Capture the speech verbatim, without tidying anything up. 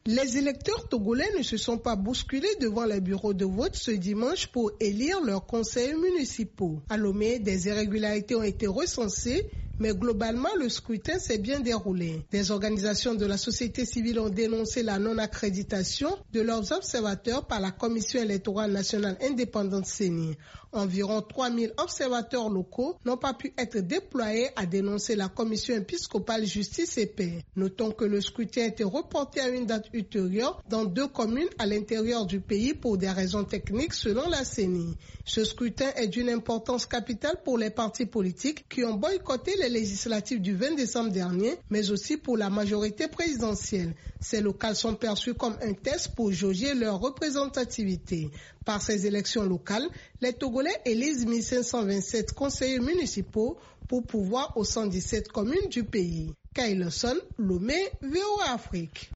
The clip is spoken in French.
Les électeurs togolais ne se sont pas bousculés devant les bureaux de vote ce dimanche pour élire leurs conseillers municipaux. À Lomé, des irrégularités ont été recensées, mais globalement, le scrutin s'est bien déroulé. Des organisations de la société civile ont dénoncé la non-accréditation de leurs observateurs par la Commission électorale nationale indépendante C E N I. Environ trois mille observateurs locaux n'ont pas pu être déployés à dénoncer la Commission épiscopale justice et paix. Notons que le scrutin a été reporté à une date ultérieure dans deux communes à l'intérieur du pays pour des raisons techniques selon la C E N I. Ce scrutin est d'une importance capitale pour les partis politiques qui ont boycotté les législatives du vingt décembre dernier, mais aussi pour la majorité présidentielle. Ces locales sont perçues comme un test pour jauger leur représentativité. Par ces élections locales, les Togolais élisent mille cinq cent vingt-sept conseillers municipaux pour pouvoir aux cent dix-sept communes du pays. Kyle Lawson, Lomé, V O A Afrique.